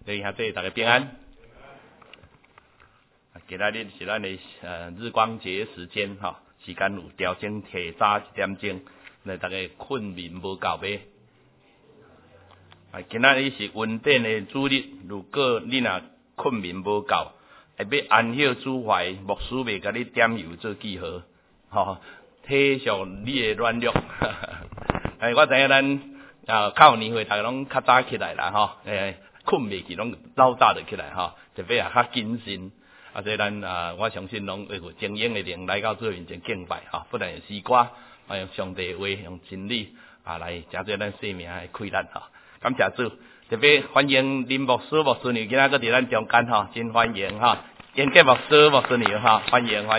弟兄兄弟大家平安。今仔日是咱的日光节时间哈，时间有调整提早1点钟，来大家困眠无够呗。今仔日是稳定的主日，如果你若困眠无够，会要安歇主怀，牧师袂甲你点油做记号，吼，体恤你的软弱。我知影咱靠年岁，大家拢较早起来啦，吼，困袂去，拢老早就起来，吼，特别较谨慎。所以咱我相信拢会有精英的灵来到主面前敬拜，吼，不但是诗歌，用上帝的话，用真理来成就咱生命的快乐，吼。感谢主，特别欢迎林牧师、牧师娘今仔个伫咱中间，吼，真欢迎，吼，严格牧师、牧师娘，吼，欢迎。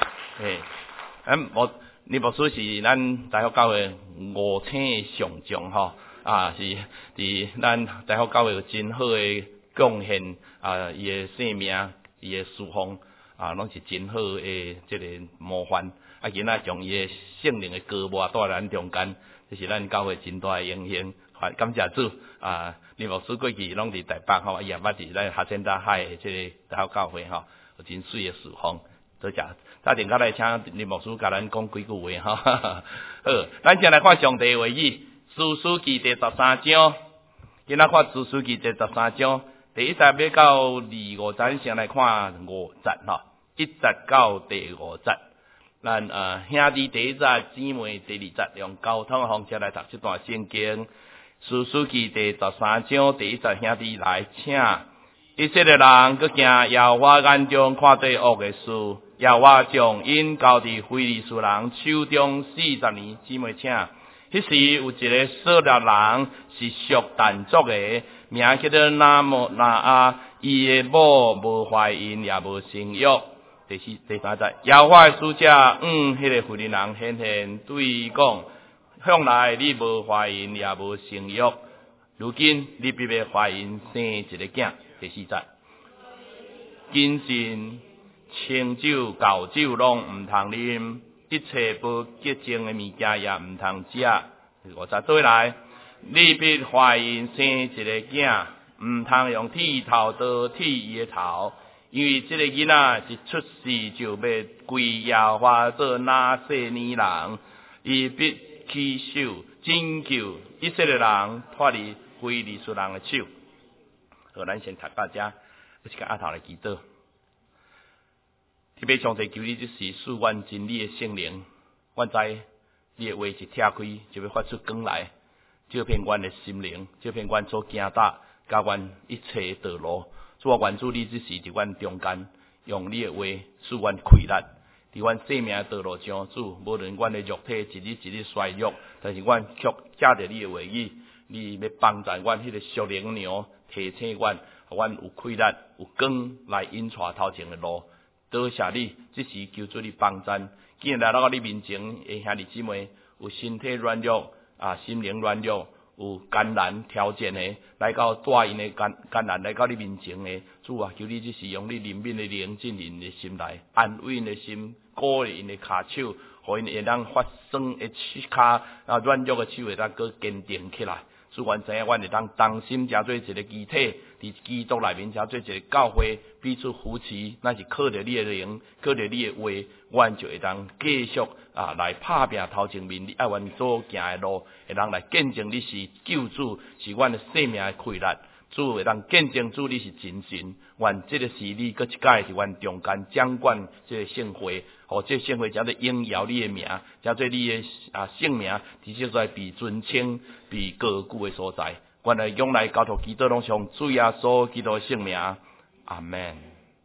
林牧师是咱大学教会5星的上将，吼，是伫咱大学教会有真好的贡献，伊的生命。伊的侍奉拢是真好的这个模范，今仔将伊的圣灵的歌播带咱中间，这是咱教会真大的荣幸。感谢主林牧师过去拢伫台北吼，伊也捌伫咱哈森大海的这个大学教会吼，有真水的侍奉。多谢，早点来请林牧师甲咱讲几句话吼。好，咱先来看上帝的话语，士师记第13章，今仔看士师记第13章。第1节要到第5节，先来看5节吼，1节到第5节。咱兄弟第1节，姊妹第2节，用交通的方式来读这段圣经。士师记第13章第1节，兄弟来请。以色列人佮惊耶和华眼中看做恶的事，耶和华将因交伫非利士人手中40年。姊妹请。迄时有一个色列人是属但族的。名叫做拿阿，伊的某无怀孕也无生育。第3节，耶和华的使者迄个非利人显对伊讲：向来你无怀孕也无生育，如今你必要怀孕生一个囝。第4节，谨慎清酒、厚酒拢毋通啉，一切无洁净的物件也毋通食。第5节，对来。你必怀孕生一个囝，毋通用剃头刀剃伊的头，因为这个囡仔一出世就要归耶和华做拿细年人，伊必起手拯救以色列人脱离非利士人的手。好，咱先读到这，一个阿头来祈祷。特别上帝求你，这是赐阮真理的圣灵，阮知你的话是拆开，就要发出光来。照遍阮的心灵，照遍阮所行踏，甲阮一切道路。主啊，愿主你只是伫阮中间，用你的话使阮快乐。伫阮生命的道路上，主无论阮的肉体一日一日衰弱，但是阮却借着你的话语，你要帮助阮迄个属灵娘，提醒阮，互阮有快乐，有光来引带头前的路。多谢你，只是求主你帮助。既然来到你面前，的兄弟姊妹有身体软弱。心灵软弱，有艰难挑战的，来到带因的艰难来到你面前的，主啊，求你只是用你怜悯的灵进因的心内，安慰因的心，鼓励因的骹手，互因会当发酸的骹，软弱的手会当搁坚定起来。主，阮知影，阮会当同心，成做一个肢体，伫基督内面成做一个教会，彼此扶持，那是靠着你的灵，靠着你的话，阮就会当继续来拍拼头前面，你爱阮所行的路，会当来见证你是救主，是阮的生命的快乐。主会当见证主你是真神，愿这个是你搁一届是阮中间掌管这个圣会，互这圣会叫做荣耀你的名，叫做你的圣名，伫即在被尊称、被高举的所在。愿来用来交托基督拢上主耶稣基督的圣名，阿门。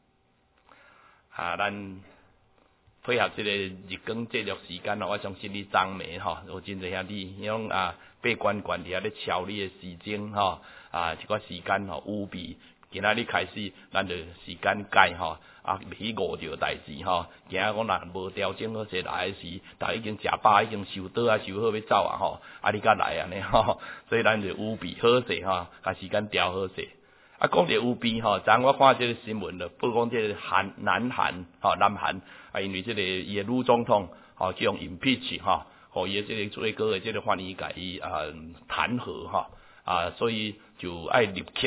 咱配合这个日光节约时间我相信你赞美有真侪兄弟，用八关关伫遐咧敲你的时钟一寡时间有备。今仔日开始，咱就时间改起误着代志今仔讲若无调整好势来时，大已经食饱，已经收倒收好要走你甲来安尼所以咱就有备好势甲时间调好势。讲到有备昨昏我看这个新闻了，报讲这个南韩因为这个伊的女总统叫用 impeach 互伊的这个最高的这个法院甲伊弹劾所以就爱立刻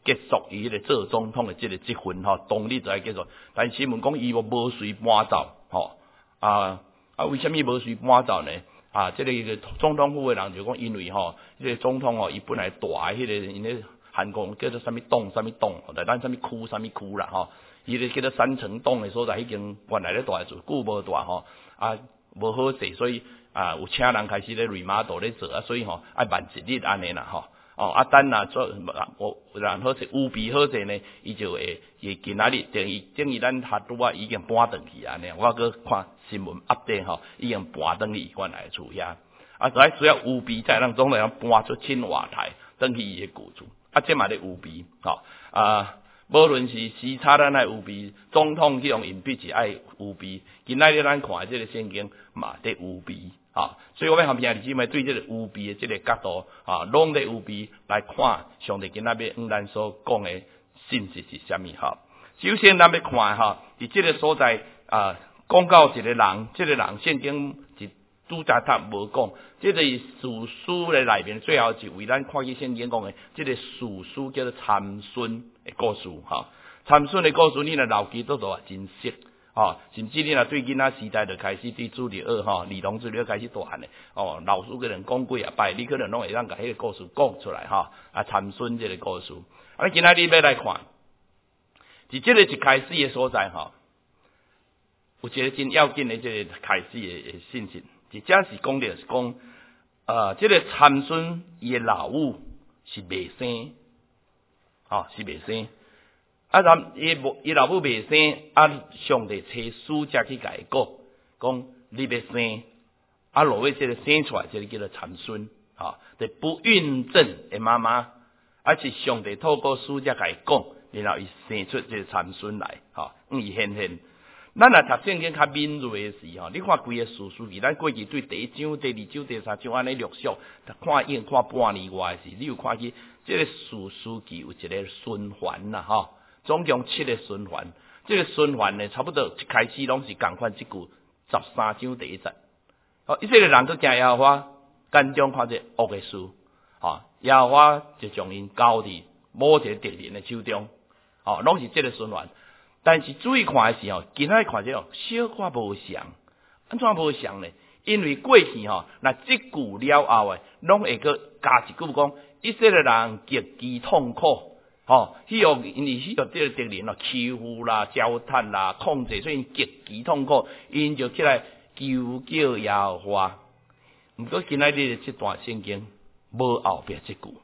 结束伊个做总统的这个职分吼，当日就要结束。但新闻讲伊无随搬走吼，为什么无随搬走呢？这个总统府的人就讲，因为吼，这个总统伊本来大迄个因咧韩国叫做什么洞，来咱什么区啦吼，伊咧叫做三层洞的所在，已经原来咧大做，久无大吼，无好势，所以有请人开始咧remodel咧做所以吼爱慢一日安尼啦吼。等做然后是有备好势呢，伊就会今仔日等于咱下拄已经搬转去安尼。我搁看新闻update吼，已经搬转去原来厝遐。所以需要有备才让总统搬出青瓦台，转去伊个故厝。这嘛咧有备吼。无论是时差咱爱有备，总统去用硬币是爱有备。今仔日咱看的这个圣经嘛得有备。所以我要向兄弟姊妹对这个有备的这个角度拢咧有备来看上帝今仔日向咱所讲的信息是什么首先咱要看伫这个所在讲到一个人，这个人圣经是拄则他无讲，这个是史书的内面最后一位，咱看去圣经讲的，这个史书叫做参孙的故事参孙的故事，你若留记都都真熟。甚至你若对囡仔时代就开始对主日学儿童主日开始大汉的老师个人讲几啊摆，你可能拢会当甲迄个故事讲出来参孙这个故事。今仔日要来看，伫这个一开始的所在有一个真要紧的这个开始的信息，即这是讲的是讲这个参孙伊的老母是未生是未生。伊老母未生，上帝找使者去甲伊讲你要生，落尾这个生出来，这个叫做参孙，就不孕症的妈妈，是上帝透过使者甲伊讲，然后伊生出这个参孙来，伊显现。咱若读圣经较敏锐的时你看规个史书记，咱过去对第一章、第二章、第三章安尼略述，看已经看半年外的时，你有看去这个史书记有一个循环啦，总共7个循环，这个循环呢，差不多一开始拢是共款，这句13章第1节。伊这个人都惊耶和华，眼中看这恶的事，耶和华就将因交伫某一个敌人的手中，拢是这个循环。但是注意看的时候，今仔看这个小可无像，安怎无像呢？因为过去那这句了后的，拢会个加一句讲，以色列人极其痛苦。因为这个敌人欺负啦、糟蹋啦、控制，所以极其痛苦，因就起来求叫耶和华。不过今仔日这段圣经无后边这句，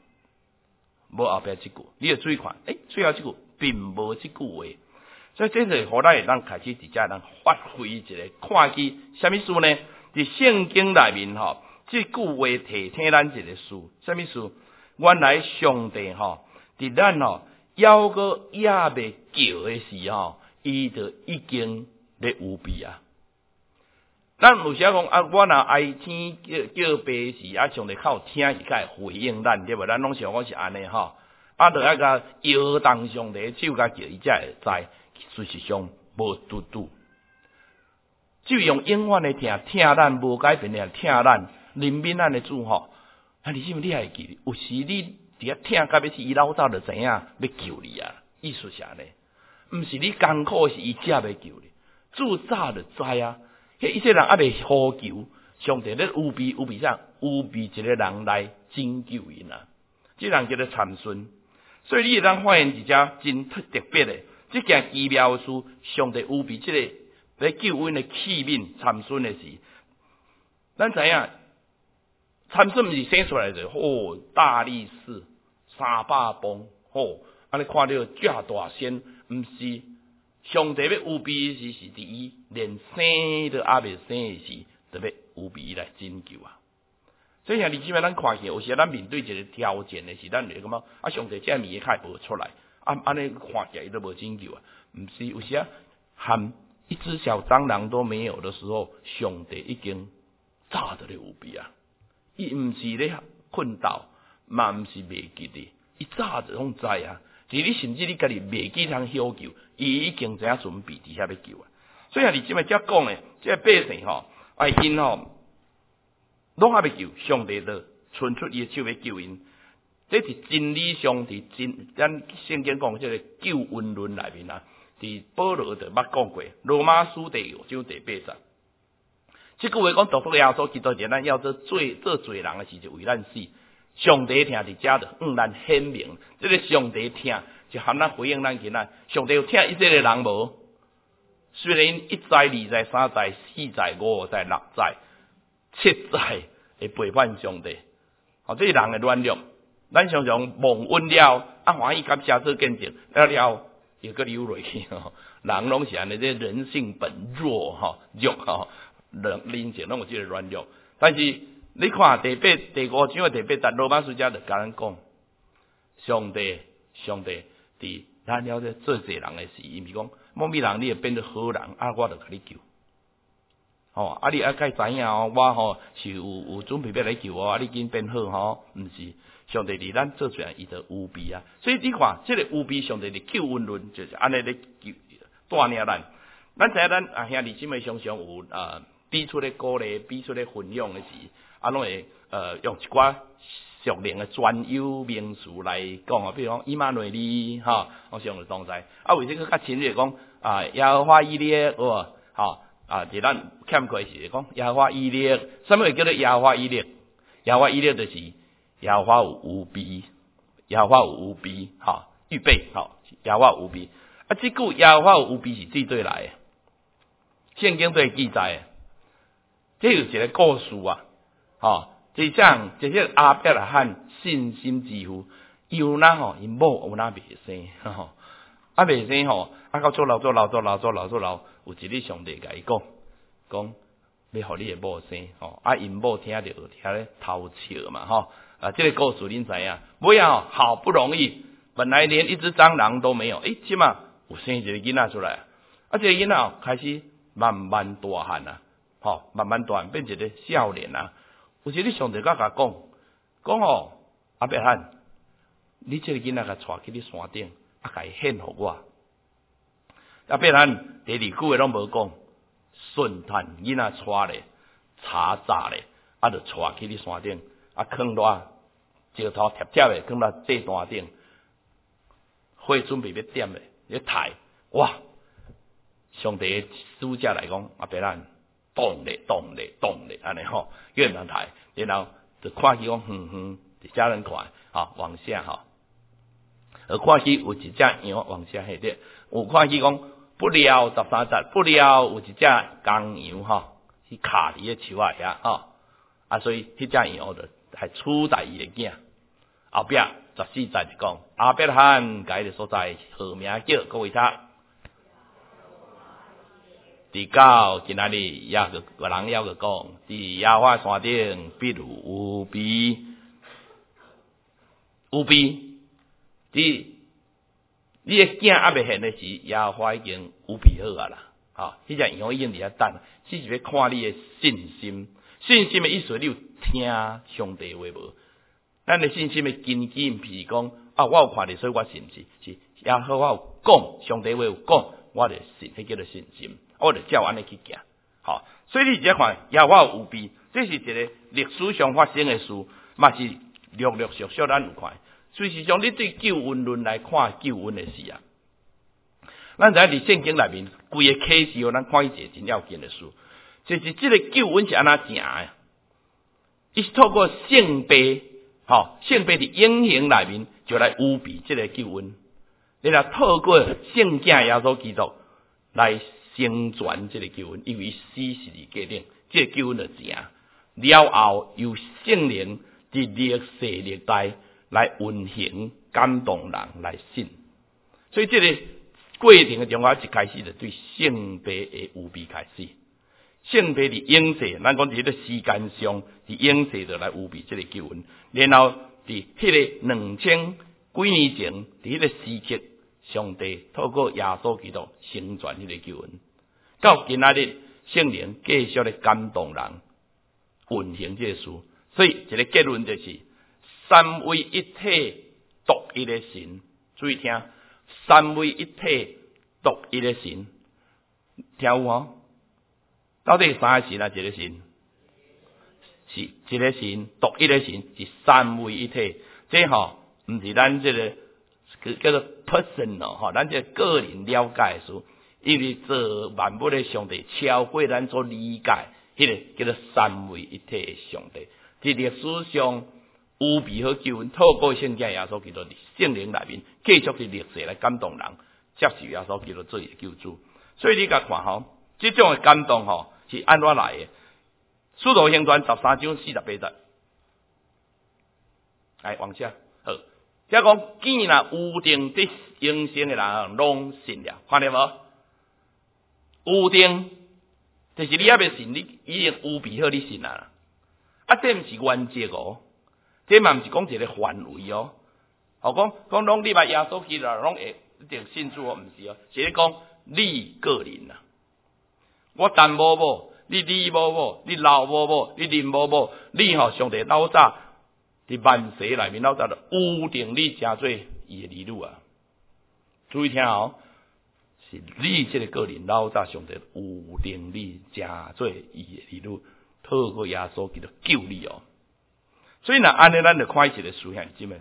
你要注意看，最后这句并无这句话，所以这是互咱开始直接咱发挥一个看去什么事呢？伫圣经内面这句话提醒咱一个事，什么事？原来上帝伫咱犹个也未叫的时伊就已经咧有备啊。咱有时讲我若爱天叫爸时上帝较有听伊才会回应咱，对无？咱拢想讲是安尼就爱甲摇动上帝手甲叫伊才会知，事实上无拄拄。只用永远的听咱无改变的听咱，怜悯咱的主而且你还记，有时你伫遐听到要是伊老早就知影要救你啊，意思是安尼，毋是你艰苦是伊只要救你，主早就知啊。迄一些人未呼求，上帝咧有备啥？有备一个人来拯救因啊。这人叫做参孙，所以你会当发现一只真特别的，这件奇妙的事，上帝有备这个来救恩的器皿参孙的事，咱知影。参孙毋是生出来就大力士300磅安尼看到遮大仙，毋是上帝要有备时是伫伊连生都未生的时，就要有备来拯救啊。所以兄弟姊妹，咱看起有时咱面对一个挑战的时，咱就感觉上帝这物嘢开无出来，安尼看起来伊都无拯救啊。毋是有时含一只小蟑螂都没有的时候，上帝已经早就咧有备啊。伊毋是咧困倒，嘛毋是未记的，伊早就拢知啊。是你甚至你家己未记通呼救，伊已经知影准备伫遐要救啊。所以你即摆则讲咧，这百姓因拢还未救，上帝就伸出伊的手要救因。 这是真理上咱圣经讲这个救恩论内面啊，伫保罗就捌讲过，罗马书第5章第8节。这句话讲，独独耶稣基督咱要做罪人的时就为咱死。上帝听伫遮就咱显明，这个上帝听就含咱回应咱囡仔。上帝有听以色列人无？虽然1载、2载、3载、4载、5载、6载、7载会背叛上帝，这是人的软弱。咱常常蒙恩了，欢喜感谢做见证，了又搁流落去。人拢是安尼，这人性本弱弱人性拢有这个软弱。但是你看第5章的第8节，罗马书家就甲咱讲，上帝伫咱了这做罪人的事，伊毋是讲某某人你会变做好人，我就甲你救。你该知影我是有准备要来救我，你紧变好毋是。上帝伫咱做罪人，伊就有备啊。所以你看，这个有备，上帝的救恩论就是安尼咧带领咱。咱知影咱兄弟姊妹常常有彼此咧鼓励，彼此咧分享的时，拢会用一寡属灵的专有名词来讲比如讲以马内利我上就当知。为这个较深入讲耶和华以勒伫咱欠亏是讲耶和华以勒，什么叫做耶和华以勒？耶和华以勒就是耶和华有备，耶和华有备，预备，耶和华有备。这句耶和华有备是对对来的，圣经对记载的，这有一个故事就像阿伯来喊信心之父，有哪因某有哪未生，未生到做老，有一日上帝甲伊讲要互你的某生，因某听着咧偷笑嘛这个故事恁知影？尾好不容易，本来连一只蟑螂都没有，即嘛有生一个囡仔出来，这个囡仔开始慢慢大汉慢慢大汉变一个少年有一日上帝甲讲阿伯汉，你这个囡仔甲带去你山顶，甲伊献互我。阿伯汉第2句话拢无讲，顺探囡仔带咧，查查咧，就带去你山顶，放落石头贴贴的，放落祭坛顶，火准备要点咧，咧抬，哇！上帝的使者来讲，阿伯汉动咧，安尼叫人抬，然后就看起讲伫遮人看往下而看起有一只羊往下下跌，有看起讲不料13节，不料有一只公羊去卡伫个树遐所以迄只羊就还取代伊的囝。后壁14节就讲阿伯罕甲伊个所在号名叫各位读。伫到今仔日也个人也个讲，伫耶和华山顶必有备，你的囝还未现的时，耶和华已经有备好啦。迄只羊已经伫遐等，只是要看你的信心。信心的意思，你有听上帝话无？咱的信心的根基，毋是讲我有看你，所以我信是耶和华有讲，上帝话有讲，我就信，迄叫做信心。我就照安尼去行，所以你只看耶和华有备，这是一个历史上发生的事，嘛是陆陆续续咱有看。所以实际上，你对救恩论来看救恩的事咱知影伫圣经内面，规个启示咱看一个真要紧的事，就是这个救恩是安怎行的？伊是透过圣杯，圣杯伫永恒内面就来有备这个救恩，你若透过圣囝耶稣基督来成全这个救恩，因为死是决定，这个救恩就成了后，由圣灵伫历世历代来运行感动人来信，所以这个过程的中一开始就对圣杯的有备开始。圣杯伫永世，咱讲伫迄个时间上，伫永世就来有备这个救恩，然后伫迄个2000几年前，伫迄个时刻，上帝透过耶稣基督成全迄个救恩。到今仔日，圣灵继续咧感动人，运行这个事。所以一个结论就是三位一体独一的神。注意听，三位一体独一的神，听有到底三个神一个神？是一个神，独一的神是三位一体。这毋是咱这个叫做 personal 吼，咱这个人了解的事，因为做万物的上帝超过咱所理解，迄个叫做三位一体的上帝。伫历史上有备好救恩，透过圣经耶稣基督的圣灵内面，继续伫历史来感动人，接受耶稣基督做伊的救主。所以你甲看吼，这种的感动吼是安怎来的？使徒行传13章48节，来往下，好，遮讲见若有定得永生的人，拢信了，看到无？有定，就是你还未信，你已经有备好你信啦。啊，这毋是原则哦，这嘛毋是讲一个范围哦。讲拢你把耶稣基督拢会一定信主哦，毋是哦，是咧讲你个人啊。我陈某某，你李某某，你老某某，你林某某，你上帝老早伫万世内面老早就有定你成做伊的儿女啊。注意听哦，是你这个个人老早上帝有定你成做伊的儿女。透过耶稣基督救你哦，所以若安尼，咱就看一个事项，姊妹，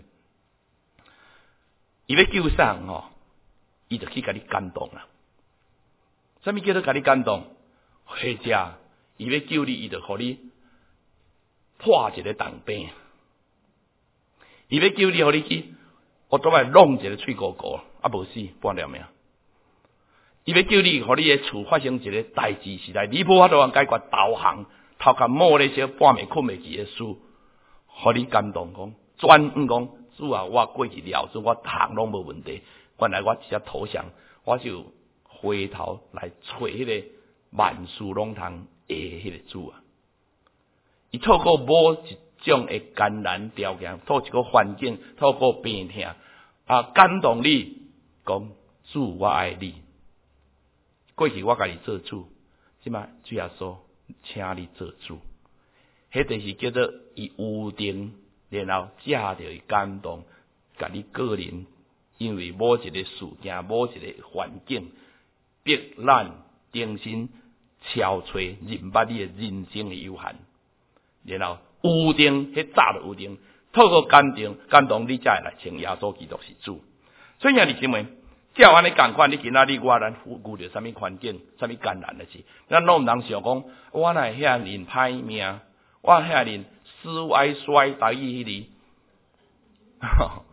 伊要救啥吼？伊就去甲你感动啦。啥物叫做甲你感动？或者伊要救你，伊就互你破一个洞病；伊要救你，互你去，我都来弄一个喙膏膏，啊无死半条命。伊要救你，互你的厝发生一个代志时代，你无法度解决导航。头壳摸咧些半暝困袂去的事，互你感动讲，转讲主啊，我过去了，主我行拢无问题。原来我直接投降，我就回头来找迄个万事拢通的迄个主啊。伊透过某一种的艰难条件，透过一个环境，透过病痛感动你，讲主我爱你。过去我家己做主，即摆主耶稣。请你做主，迄就是叫做伊有定，然后借着伊感动，甲你个人，因为某一个事件、某一个环境，逼咱重新超出认捌你的人生的有限，然后有定，迄早就有定，透过感动你才会来称耶稣基督是主。所以兄弟姊妹。照安尼共款，你今仔日我咱遇着啥物环境、啥物艰难的事，咱拢毋通想讲，我哪会遐人歹命，我遐人死歪衰台语迄个，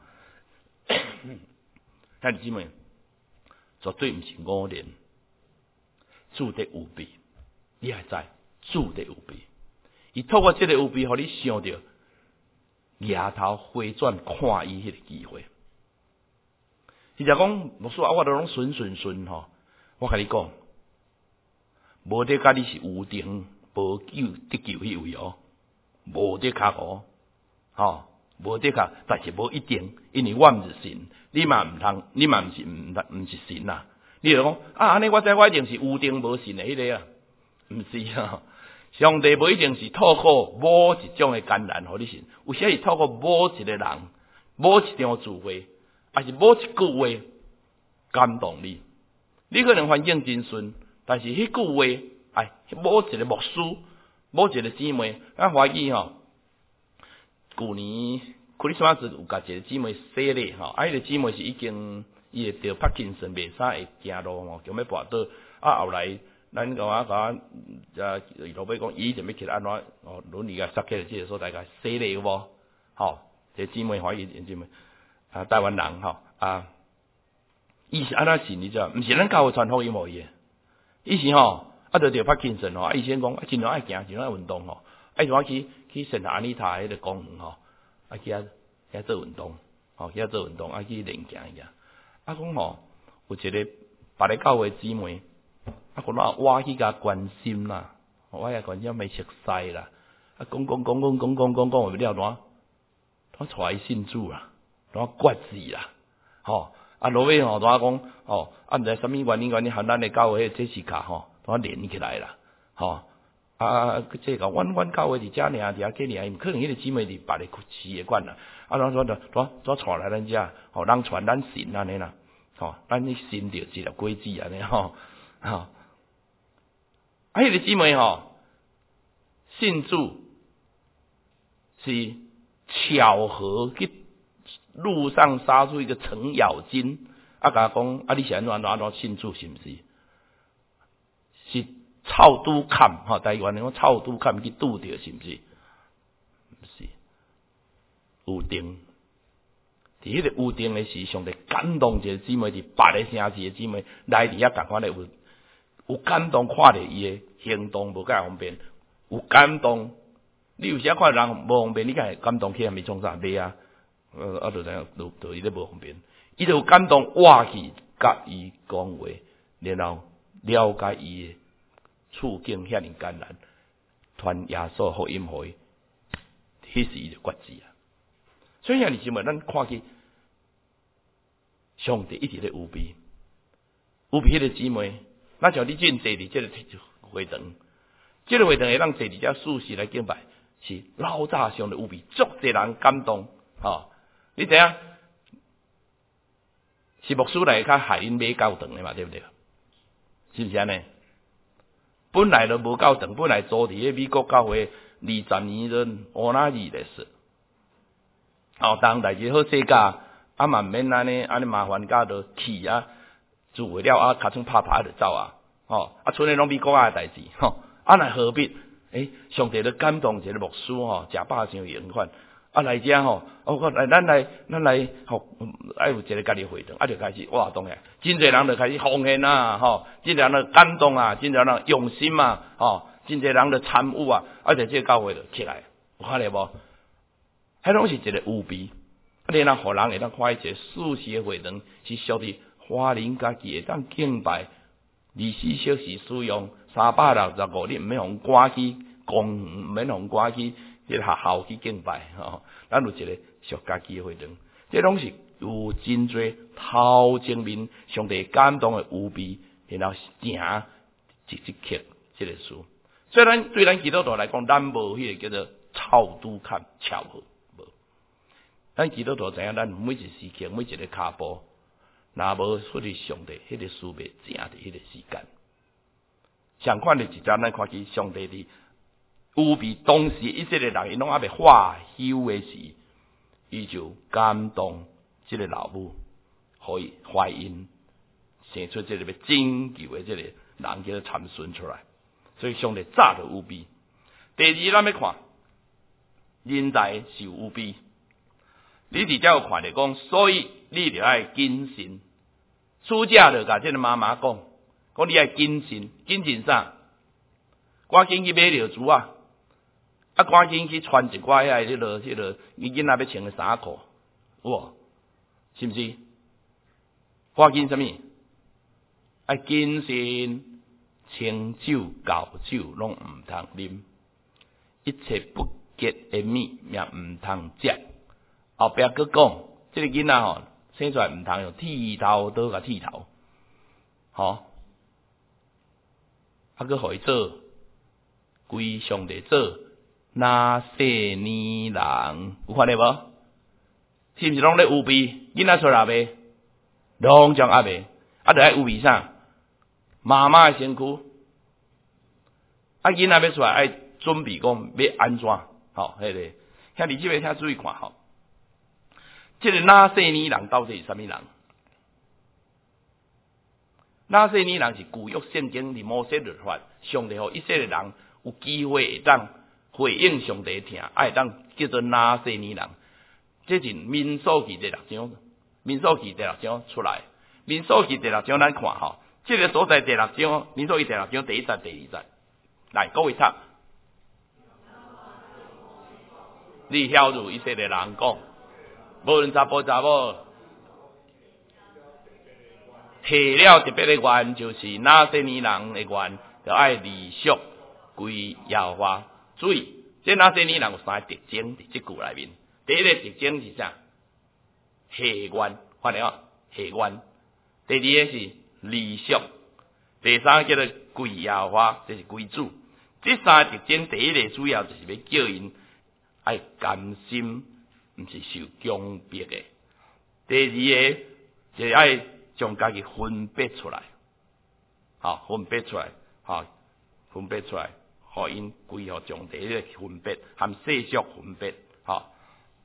兄弟姊妹，绝对毋是偶然，注定有备，你还知注定有备。伊透过这个有备，互你想着额头回转看伊迄个机会。伊就讲，牧师啊，我都拢顺吼。我甲你讲，无得甲你是有定无救得救迄位哦，无得卡哦，无得卡，但是无一定，因为我毋是神，你嘛毋通，你嘛毋是神呐。你就讲安尼我知我一定是有定无神的迄个啊，毋是啊。上帝无一定是透过某一种的艰难互你信，有时是透过某一个人、某一场聚会。还是某一句话感动你，你可能环境真顺，但是迄句话，某一个牧师、某一个姊妹，怀疑吼，去年克里斯玛斯有甲一个姊妹洗礼吼，迄个姊妹是已经伊会得帕金森袂使会行路吼，叫要跋倒，后来咱老尾讲，伊就要起来安怎轮椅甲塞起来，即个所在甲洗礼有无？这姊妹怀疑姊妹。台湾人伊是安怎信你知道？毋是咱教会传福音无伊，伊是就着帕金森伊先讲尽量爱行，尽量爱运动爱怎去圣塔安妮塔迄个公园去做运动去做运动去练行一下。讲有一个别个教会姊妹，讲我去甲关心啦，我也关心没熟悉啦，讲话了单，他带伊信主啦。怎决志啦？落尾怎讲？毋知啥物原因，和咱的教会这时卡怎连起来啦？这个阮教会伫遮尔，伫遐几尔，毋可能迄个姊妹伫别个市会馆啦。怎带来咱遮？人传咱信安尼啦。咱去信着一条规矩安尼迄个姊妹信主是巧合去路上杀出一个程咬金，甲我讲你是安怎庆祝是毋是？是臭拄坎吼，台湾人讲臭拄坎去拄着是毋是？毋是，有定。伫迄个有定的时，上帝感动一个姊妹，伫别个城市的姊妹来伫遐共款的有感动，看着伊的行动无介方便，有感动。你有时看人无方便，你敢会感动起来咪创啥袂啊？就知影，就伊咧无方便，伊就有感动，活去甲伊讲话，然后了解伊的处境遐尼艰难，传耶稣福音互伊，迄时伊就决志啊。所以兄弟姊妹，咱看去，上帝一直咧有备，迄个姊妹，那像你进坐伫这个会堂，这个会堂会当坐伫遮数时来敬拜，是老早上帝有备，足侪人感动，你知影？是牧师来较害因买教堂的嘛，对不对？是不是安尼？本来就无教堂，本来租伫迄美国教会20年人乌那里的事。当代志好世界，嘛毋免安尼麻烦甲就去啊，住会了骹床拍拍就走啊，剩诶拢美国的代志，来何必？上帝咧感动一个牧师食饱上圆款，来遮咱来爱有一个家己会堂，就开始活动诶，真侪人就开始奉献啊，真侪人就感动啊，真侪人用心啊，真侪人就参与啊，就这个教会就起来，有看到无？迄拢是一个有备，然后互人会当看一个属实的会堂，是属于华人家己会当敬拜24小时使用365日，毋免互赶去公园，毋免互赶去迄学校去敬拜，咱有一个属家己的会堂，这拢是有真侪头前面上帝感动的有备，然后行一刻这个事。虽然对咱基督徒来讲，咱无迄个叫做臭拄坎巧合。咱基督徒知影，咱每一时刻、每一个骹步，若无出去上帝迄个事袂正伫迄个时间。相款的一站，咱看去上帝伫有备当时以色列人，因拢还未化休的时，伊就感动这个老母，互伊怀孕，生出这个要拯救的这个人叫做参孙出来。所以上帝早就有备。第二，咱要看人才是有备。你伫遮有看着讲，所以你着爱谨慎。主家就甲这个妈妈讲你爱谨慎，谨慎啥？赶紧去买尿珠啊！赶紧去穿一寡迄个，你囡仔要穿的衫裤，有无？是毋是？赶紧什么？爱谨慎，清酒、高酒拢毋通啉，一切不洁的物也毋通食。后壁佫讲，这个囡仔生出来毋通用剃头刀甲剃头，佫互伊做归上帝做那细年人，有看到无？是毋是拢咧有备？囡仔出来未？拢将阿未，就爱有备啥？妈妈的身躯，囡仔要出来爱准备讲要安怎？迄个兄弟姊妹，请注意看这个那细年人到底是啥物人？那细年人是旧约圣经里摩西律法，上帝互以色列人有机会会当回应上帝听，会当叫做那细年人。这是民数记第6章，民数记第6章出来，民数记第6章咱看这个所在第6章，民数记第6章第1节、第2节，来各位读，你晓得以色列人讲。无论查甫查某，提了特别的愿，就是那些年人的愿，就爱礼俗归耶和华。注意，这那些年人有3个特征伫这句内面。第一个特征是啥？下愿，看到啊？下愿。第二个是礼俗，第三个叫做归耶和华，这是归主。这3个特征，第一个主要就是要叫因爱甘心。毋是受强迫的。第二个就是爱将家己分别出来，分别出来，分别出来，互因归互上帝个分别，含世俗分别，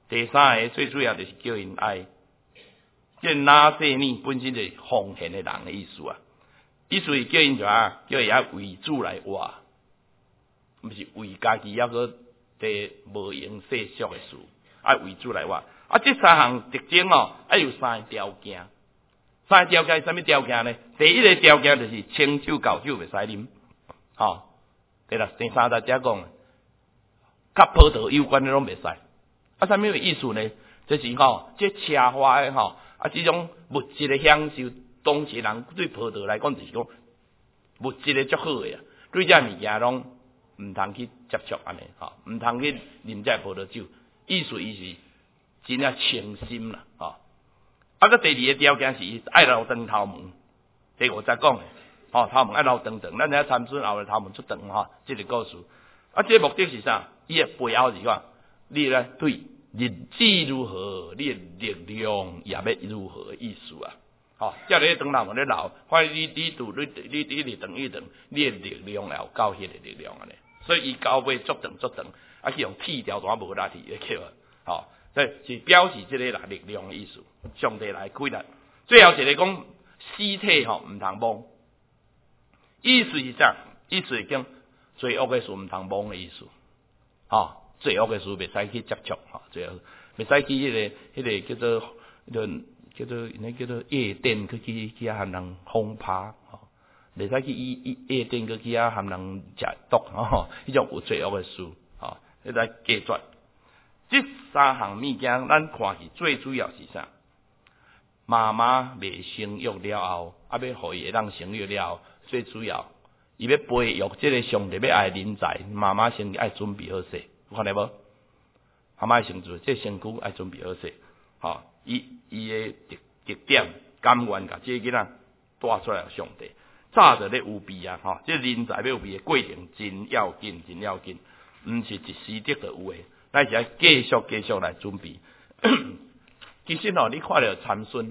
第三个最主要就是叫因爱，这拿细呢本身就是奉献的人的意思啊。意思是叫因叫伊爱为主来活，毋是为家己抑个第无用世俗的事，爱为主来活。这三项特征爱有三个条件。三个条件是啥物条件呢？第一个条件就是清酒高酒袂使啉，第三大家讲，甲葡萄有关的拢袂使。啥物意思呢？就是这车花的这种物质的享受，当时人对葡萄来讲就是讲物质的足好的啊。对这物件拢毋通去接触安尼，毋通去啉这葡萄酒。意思伊是真正清心啦，个第二个条件是爱留长头毛。第五节讲的，头毛爱留长长，咱遐参孙后来头毛出长这个故事。这个目的是啥？伊的背后是讲，你咧对日子如何，你的力量也要如何的意思啊？叫你长头毛咧留，看你度你长一长，你的力量也有够迄个力量安尼。所以伊到尾足长，去用剃条带无拉剃的叫所以是表示这个力量的意思。上帝来规律。最后一个讲尸体毋通摸，意思是啥？意思是讲罪恶的事毋通摸的意思。罪恶的事袂使去接触，罪恶袂使去迄个叫做夜店去含人轰趴，袂使去夜店去含人食毒，迄种有罪恶的事，迄来戒绝。这三项物件，咱看是最主要是啥？妈妈未生育了后，要互伊会当生育了后，最主要，伊要培育这个上帝要爱人才，妈妈先爱准备好势，有看到无？妈妈先做，这身躯爱准备好势，伊的特点，甘愿甲这个囡仔带出来上帝，早就咧有备啊！这人才要有备的过程真要紧，毋是一时得就有诶。咱是要继续来准备。其实你看到参孙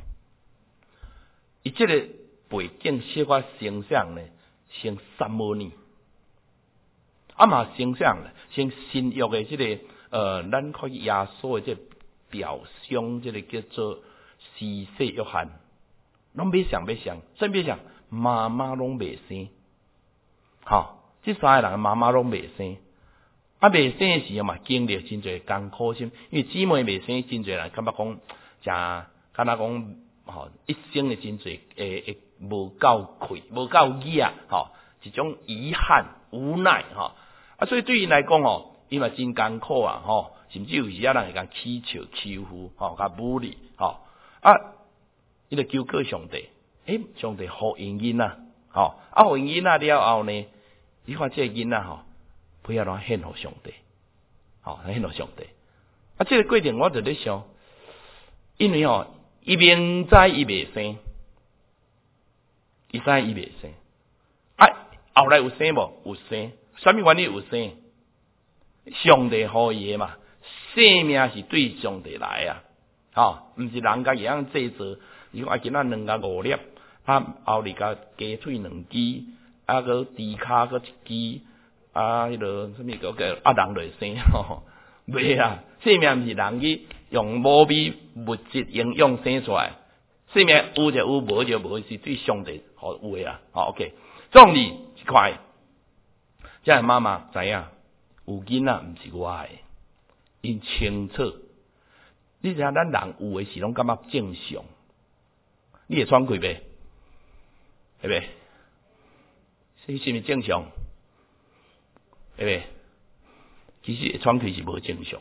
伊这个背景小可形象呢，像撒母耳，嘛形象呢，像新约的这个咱看耶稣的这表象，这个叫做施洗约翰，拢袂像，甚别像妈妈拢袂生，这三个人妈妈拢袂生。未生的时候嘛，经历真侪艰苦心，因为姊妹未生，真侪人感觉讲，敢若讲，一生的真侪会无够气，无够野，一种遗憾、无奈，所以对伊来讲，伊嘛真艰苦啊，甚至有时人会甲欺笑、欺负，甲侮辱，伊就求告上帝，上帝互因囡仔，互因囡仔了后呢，你看这个囡仔不要让献给上帝，献给上帝。这个过程我就在想，因为伊明知伊未生，伊知伊未生，后来有生无？有生，什么原因有生？上帝予伊的嘛，生命是对上帝来毋是人家样制作。伊讲今仔2个5粒，后日甲鸡腿2支，个猪骹个1支。迄个什么叫人类生袂啊？生命毋是人去用无味物质营养生出来，生命有就有，无就无，是对上帝有的OK， 总理一块，这妈妈知影有囡仔毋是我的，因清楚。你知影咱人有的是拢感觉正常，你会喘气袂？会袂？是毋是正常？对不对？其实喘气是无正常，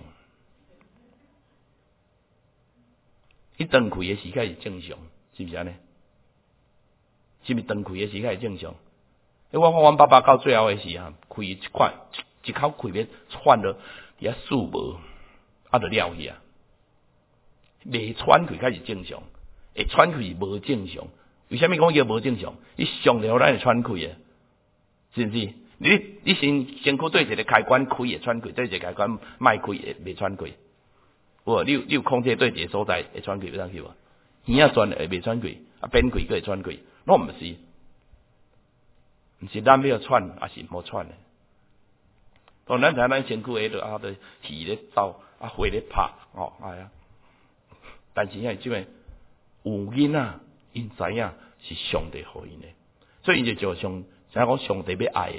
你断气的时间是正常，是不是安尼？是不是断气的时间是正常？我看阮爸爸到最后的时候，气一口气要喘了，也输无，就了去啊。未喘气开始正常，会喘气是无正常。为什么讲叫无正常？你上帝互咱会喘气的，是不是？你身躯对一个开关开会喘气，对一个开关卖开会未喘气。你有控制对一个所在会喘气，要当去无？耳仔转会未喘气，扁气个会喘气，拢毋是，毋是咱要喘，也是无喘的。当咱知咱身躯迄个气咧走， 火咧拍哎呀，但是即个有囡仔，因知影是上帝互因的，所以因就上讲上帝要爱的，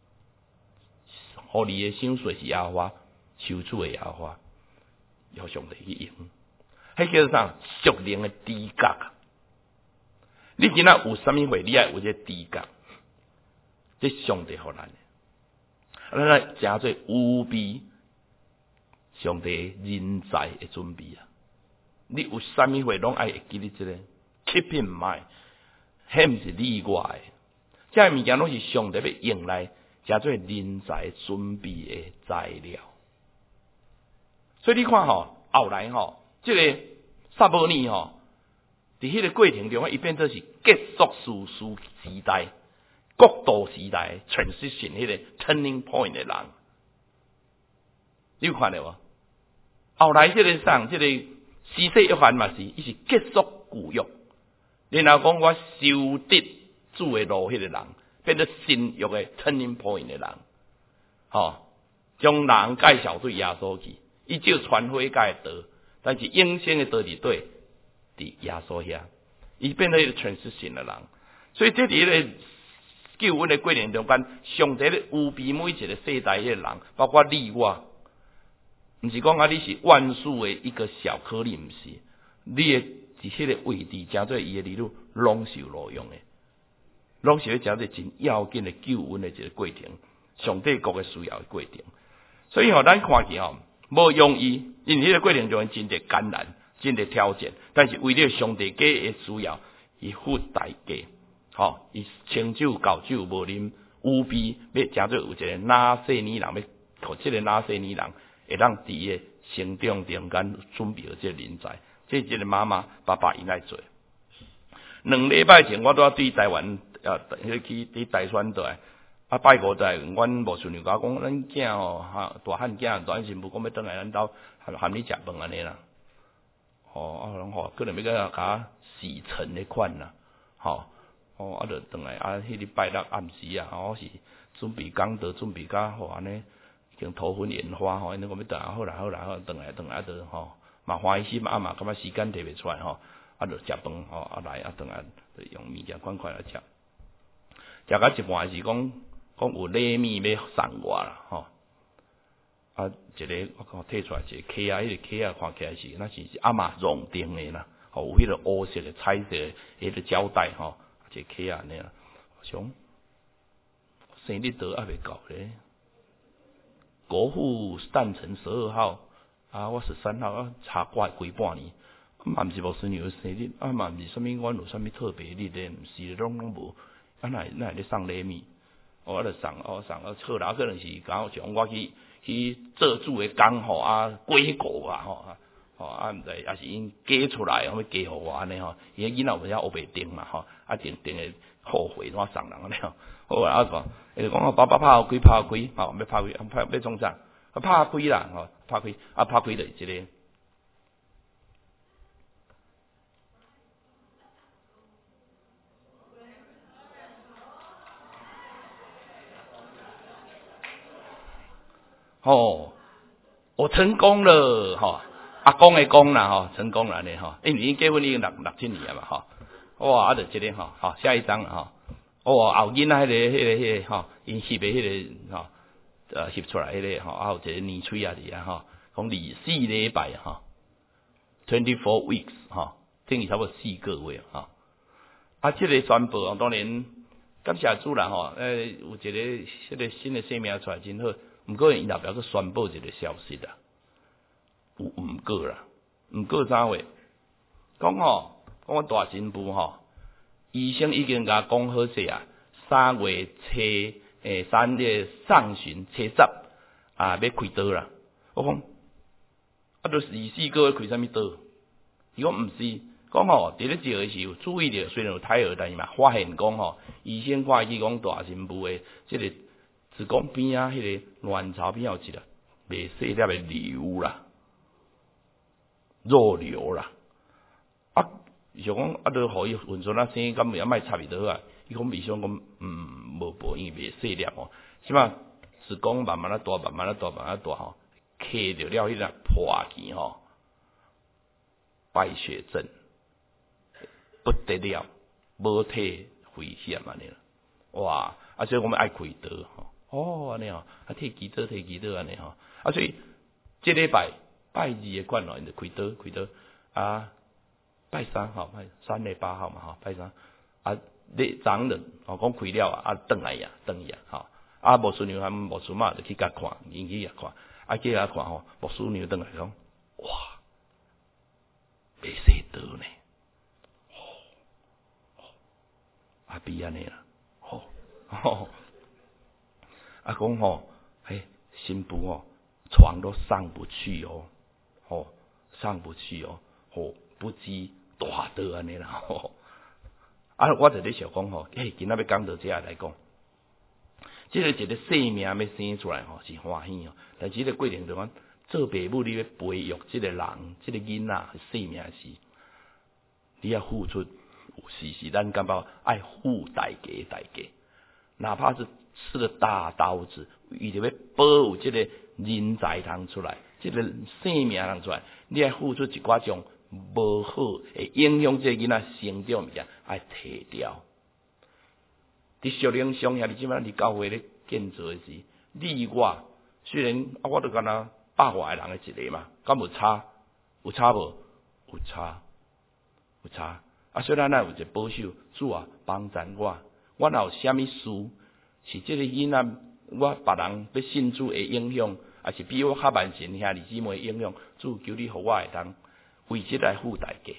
互你的想说是耶和华，求主的耶和华，由上帝去用，迄叫做啥？属灵的知觉。你今仔有啥物货，你爱有这知觉，这上帝互咱的。咱来诚做有备上帝人才的准备啊！你有啥物货拢爱会记得这个 ，keep in mind， 迄毋是例外的，这物件拢是上帝要用来诚做人才准备的材料。所以你看后来这个撒母耳伫迄个过程中，伊变做是结束士时代、国度时代 transition 迄个 turning point 的人，你有看到无？后来这个西西约翰嘛是，伊是结束旧约，然后讲我修得主的路迄个人，变做新约的 turning point 的人，将人介绍对耶稣去，伊照传悔改的道，但是永生的道伫对，伫耶稣遐，伊变做一个 transition 的人，所以这伫个救恩的过程中间，上帝咧有备每一个世代的人，包括你我。毋是讲你是万数的一个小颗粒，毋是，你的伫迄个位置，诚做伊的理路，拢是有路用的，拢是诚做真要紧的救恩的一个过程，上帝国的需要的过程。所以咱看起无容易，因为迄个过程中真侪艰难，真侪挑战，但是为了上帝家的需要，伊付代价，伊清酒交酒无啉，有备要诚做有一个拿细年人要，互即个拿细年人。会当伫个成长中间准备好这个人才，这一个妈妈爸爸因来做。2礼拜前我拄对台湾去台选队，拜五在，阮无顺利甲讲，咱囝大汉囝大汉新妇讲要倒来咱兜含你食饭安尼啦。可能要甲洗尘的款啦，就倒来迄礼拜六暗时我是准备讲道，准备甲安尼。经头昏眼花因为我要倒来好啦，倒来就嘛欢喜心嘛感觉时间摕袂出来就食饭来倒来就用物件款来食。食到一半是讲有礼物要送我啦一个我摕出来一个K迄个K看起来是那是阿嬷熔钉的啦，有迄个乌色的彩色的迄个胶带一个K安尼啦，想生日都还袂到咧。国父诞辰12号我13号差几半年，嘛毋是无孙女的生日，嘛毋是啥物阮有啥物特别日咧，毋是拢无，哪会咧送礼物？我就送好啦，可能是刚像我去做主的工鬼过毋知也是因嫁出来，要嫁互我安尼伊个囡仔有遐学袂定嘛定的后悔怎送人安尼好啊伊就讲爸爸拍开，要拍开，要创啥？拍开啦拍开拍开就是一个。我成功了阿公的公啦成功了呢因为已经结婚已经6-7年了嘛哇就这个下一张后囡仔迄个因翕的迄个翕出来迄个有一个年岁伫遐讲4礼拜24 weeks 等于差不多4个月这个宣布当然感谢主啦有一个迄个新的生命出来真好，毋过因后壁佫宣布一个消息啦，有毋过啦，毋过啥话？讲阮大新妇医生已经甲讲好势3月3月上旬初10要开刀啦。我讲就是4个月开啥物刀？伊讲毋是，讲伫咧照的时有注意到，虽然有胎儿，但是嘛发现讲医生看去讲大新妇的即个子宫边迄个卵巢边有一个袂细粒的瘤啦，肉瘤啦。就讲就互伊运转生，敢袂莫插伊倒啊？伊讲未想讲无，因为袂细粒即码子宫慢慢大， 刻着了迄个破钱吼，败血症，不得了，无体危险安尼啦。哇！所以我们爱开刀吼，安尼吼，摕几刀安尼吼，所以这礼拜拜二的惯咯，因就开刀拜三吼，拜3月8号嘛吼，拜三你昨日讲开了转来呀吼，牧师娘含牧师妈就去甲看，引起看，去甲看吼，牧师娘转来讲，哇，袂使刀呢，比安尼啦，讲吼，新妇床都上不去上不去不知大刀安尼啦我就咧想讲今仔要讲到这来讲，这个一个生命要生出来是欢喜但是这个过程中做爸母你要培育这个人，这个囡仔生命时，你要付出，是咱感觉爱付代价，哪怕是吃了大刀子，为着要保有这个人才通出来，这个生命通出来，你要付出一寡种无好会影响这个囡仔成长物件，爱摕掉。伫属灵上下，你即摆伫教会咧建造时，你我虽然我都敢若100外个人的一个嘛，敢有差？有差无？有差。所以咱有一个保守，主帮咱我若有啥物事是这个囡仔，我别人要信主会影响，还是比我较慢神兄弟姊妹影响，主求你互我会当为这来付代价，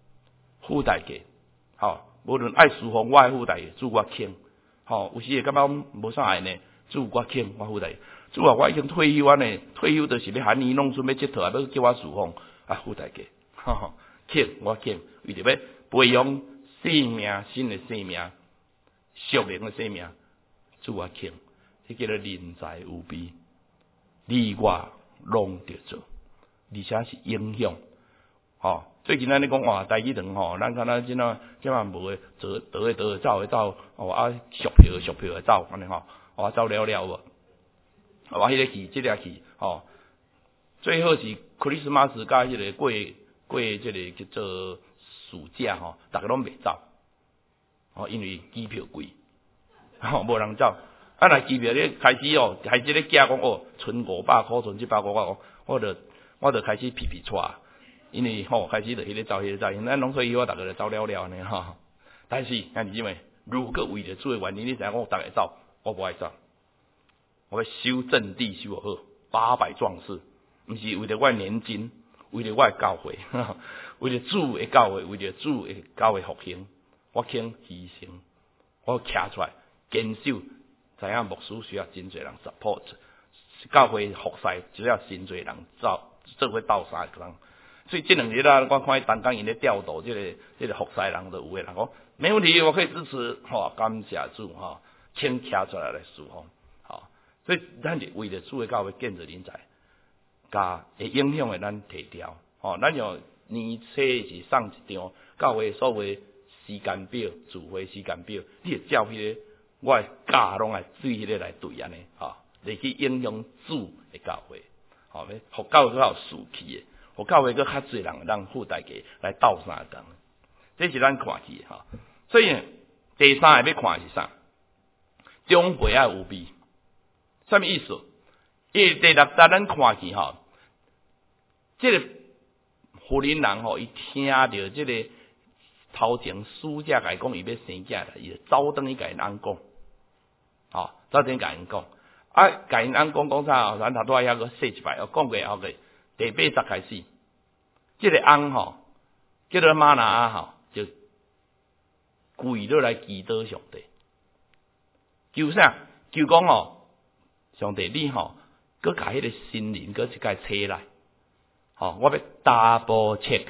无论爱侍奉我付代价，主我肯，有时会感觉无啥爱呢，主我肯，我付代价，主我已经退休呢，退休就是要喊你农村要佚佗，要叫我侍奉，付代价，肯我肯，为着要培养生命，新的生命，属灵的生命，主我肯，这叫做人才有备，你我拢得做，而且是影响。最近咱咧讲台语堂咱敢若即马无诶，倒走，俗票走安尼走了无？我迄个去，即个去最好是克里斯马斯甲迄个过即个叫做暑假大家拢袂走因为机票贵无人走。若机票咧开始开始咧加讲剩500块，剩700块，我就开始皮喘。因为开始就迄个走，咱拢说以后大家就走了呢但是兄弟姊妹，如果为了主的原因，你知影我大家走，我不爱走，我要修正地修好，800壮士，不是为了我年金，为了我的教会，为了主的教会，为了主的教会复兴，我肯牺牲，我徛出来坚守，知影牧师需要真侪人 support， 教会服侍只要真侪人做伙斗相共。所以这2日我看单讲因咧调度这个服侍人就有诶人讲没问题，我可以支持，感谢主请徛出来侍奉，所以咱就为了主的教会建设人才，甲会影响诶咱提掉，咱用年初是送一张教会所谓时间表、聚会时间表，你会照迄个我诶教拢来对迄个来对安尼，来去影响主的教会，要互教会较有士气诶。我教会个较侪人让付代价来斗相共，这是咱看起所以第三个要看是啥？长辈要有备，什么意思？因为第6搭咱看起这个福林人伊听到这个头前书家甲伊讲伊要生囝啦，伊就走转去甲因翁讲，走转去甲因讲，甲因翁讲啥？咱头拄仔遐个说一摆，讲过后个。第8集开始，这个翁叫做玛拿就跪落来祈祷上帝，求啥？求讲上帝你搁甲迄个心灵搁一解切来，我要 double check，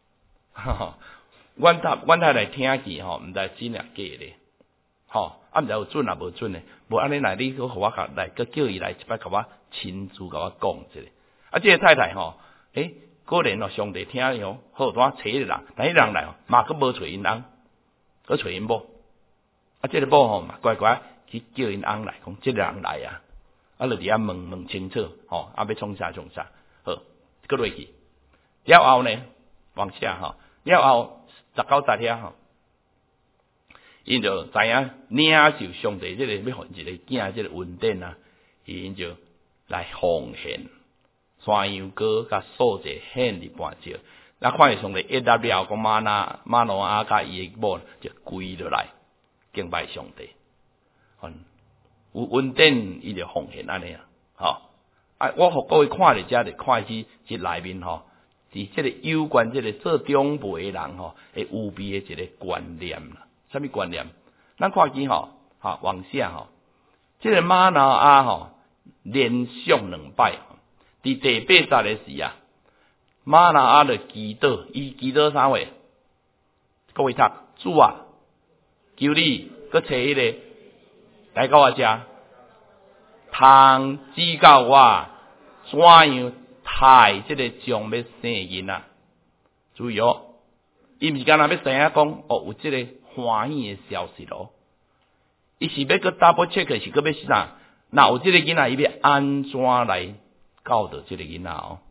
阮太来听去毋知真啊假咧，毋知有准啊无准咧，无安尼来你搁互我来搁叫伊来一摆甲我亲自甲我讲一下。这个太太果然上帝听好单找一个人，但迄人来嘛佫无找因翁，佫找因某，这个某嘛乖乖去叫因翁来，讲这个人来啊，就伫遐问清楚，吼，啊，要创啥，好，搁落去，了后呢，往下吼，了后19节遐吼，因就知影领受上帝这个要互一个囝这个恩典啊，因就来奉献山羊羔甲素祭献入半石。那看见上帝一答了，讲马挪亚甲伊的某就跪落来敬拜上帝，有恩典伊就奉献安尼啊，吼！啊，我互各位看咧遮就看起即内面吼，伫即个有关即个做长辈的人吼，会有备的一个观念啦。啥物观念？咱看见吼，往下吼，即个马挪亚吼连续2摆，伫第8节的时啊。马挪亚就祈祷，伊祈祷啥话？各位读，主啊，求你搁找迄个来到我遮，通指教我怎样待即个将要生囡仔。注意哦，伊毋是干那要生啊讲有即个欢喜的消息咯，伊是要搁 double check， 是搁要啥？若有即个囡仔，伊要安怎来教导即个囡仔哦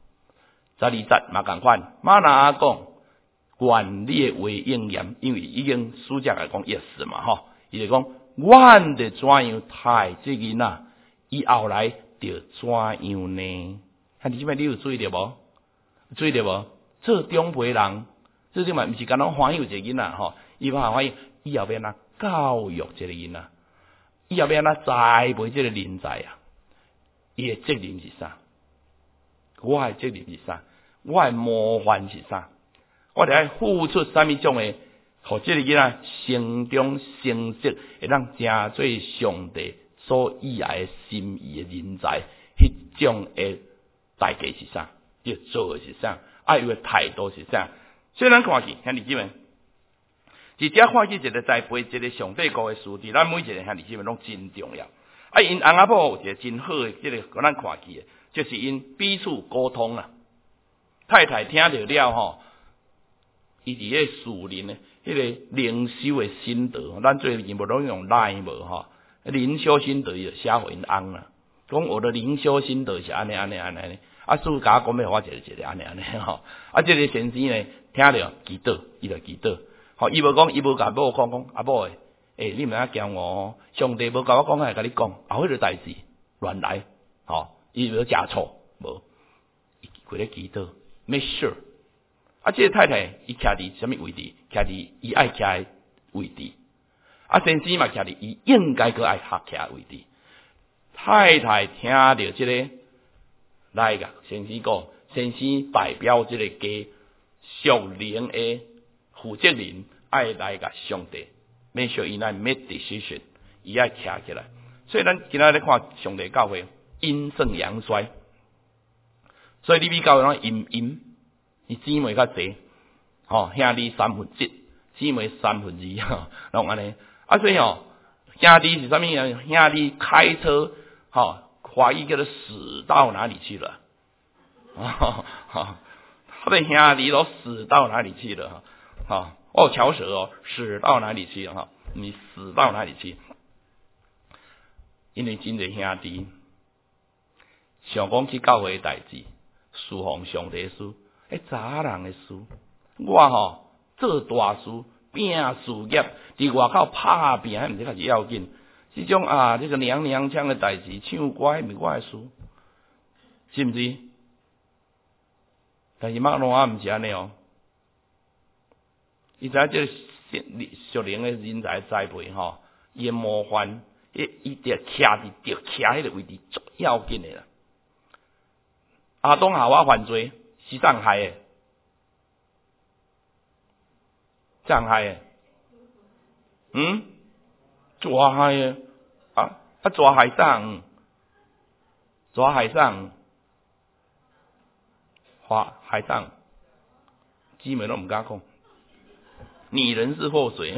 ？12节嘛共款，马挪亚讲，愿你的话应验，因为已经暑假来讲 yes 嘛吼，伊就讲，阮得怎样待这囡仔，以后来着怎样呢？看你有注意到无？注意到无？做长辈人，这嘛毋是干那欢喜有一个囡仔吼，伊嘛欢喜以后要安怎教育这个囡仔，以后要安怎栽培这个人才啊？伊的责任是啥？我的责任是啥？我的模范是啥？我得爱付出啥物种的，互即个囡仔成长成绩会当成做上帝所喜爱的心意的人才，迄种的代价是啥？要做的是啥？爱有的态度是啥？所以咱看去，兄弟姊妹，伫遮看去一个栽培一个上帝国的事，伫咱每一个兄弟姊妹拢真重要。啊，因翁仔某有一个真好的，即个咱看去的，就是因彼此沟通啦。太太听到了吼，伊伫个属灵的迄个灵修的心得，咱最近无拢用 line 无吼，灵修心得伊就写互因翁啦。讲我的灵修心得是安尼，啊，师甲我讲要我一个安尼吼，啊，即个先生呢听了祈祷，伊就祈祷，吼，伊无甲某讲阿某诶，你毋要惊我哦，上帝无甲我讲，会甲你讲，后迄个代志乱来，吼，伊无食错无，伊规咧祈祷。make sure， 啊，这个太太伊徛伫什么位置？徛伫伊爱徛的位置。啊，先生嘛徛伫伊应该个爱徛的位置。太太听到这个来个先生讲，先生代表这个家属灵的负责人，爱来个上帝 make sure 伊来 make decision， 伊爱徛起来。所以咱今仔日看上帝教会阴盛阳衰。所以你比较讲阴，伊姊妹较济，吼兄弟1/3，姊妹2/3，吼，拢安尼。啊，所以吼兄弟是啥物啊？兄弟开车，吼，华语叫做死到哪里去了？他的兄弟都死到哪里去了？哈，哦，巧舌哦，死到哪里去了？哈，你死到哪里去？因为真侪兄弟想讲去教会的代志。侍奉上帝的事，查人的事，我吼做大事，拼事业，伫外口拍拼，毋是较是要紧。这种这个娘娘腔的代志，唱歌毋是我的事，是毋是？但是马挪亚毋是安尼哦，伊知影这个属灵的人才栽培吼，伊的模范，伊着徛迄个位置最要紧的啦。阿东夏娃犯罪是谁害的？谁害的？蛇害的蛇害谁？蛇害谁？害谁？姊妹都唔敢讲，女人是祸水，